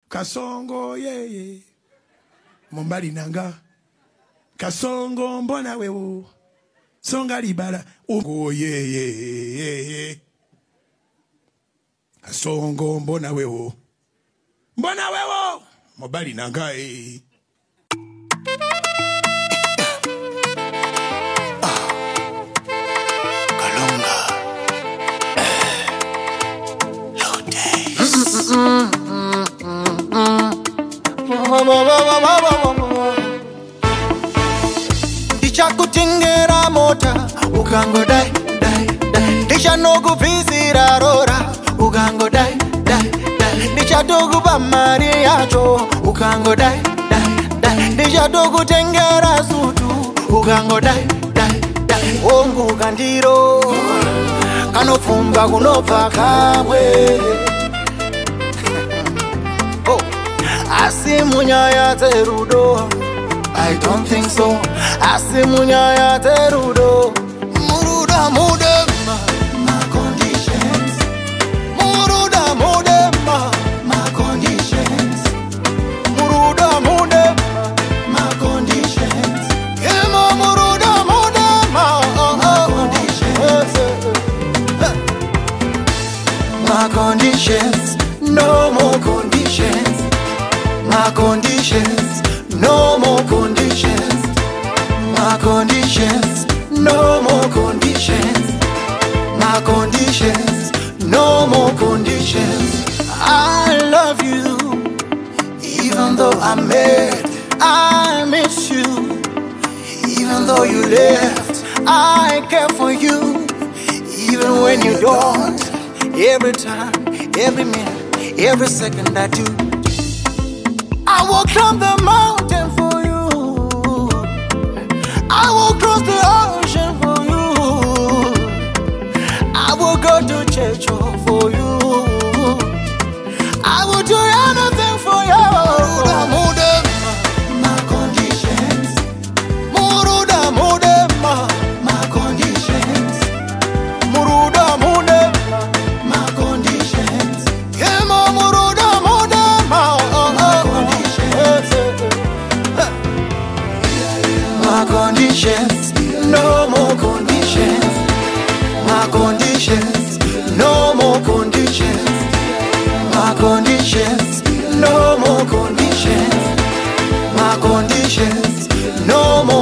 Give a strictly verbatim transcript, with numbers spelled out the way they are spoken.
Kasongo yeye Mombali nanga Kasongo mbona wewo Songa libala Ungo yeye Kasongo mbona wewo Mbona wewo Mombali nanga eh Ichakutingera mota ukango dai dai dai Disha nogu vizira rora ukango dai dai dai Disha dogu ba mariacho ukango dai dai dai Disha dogu tengera sutu ukango dai dai dai Ongu kandiro kanofumba kunova kamwe Asimunya terudo I don't think so Asimunya terudo Muruda mudema My conditions Muruda mudema My conditions Muruda mudema My conditions Yema muruda mudema My conditions My conditions No more conditions My conditions, no more conditions. My conditions, no more conditions. My conditions, no more conditions. I love you, even though I'm mad. I miss you, even though you left. I care for you, even when you don't. Every time, every minute, every second that you I will climb the mountain for you. I will cross the ocean for you. I will go to church for you. I will do anything for you. Muruda my conditions. Muruda mudema, my conditions. Muruda mudema, my conditions. Yema muruda mudema. My conditions, no more conditions. My conditions, no more conditions. My conditions, no more conditions. My conditions, no more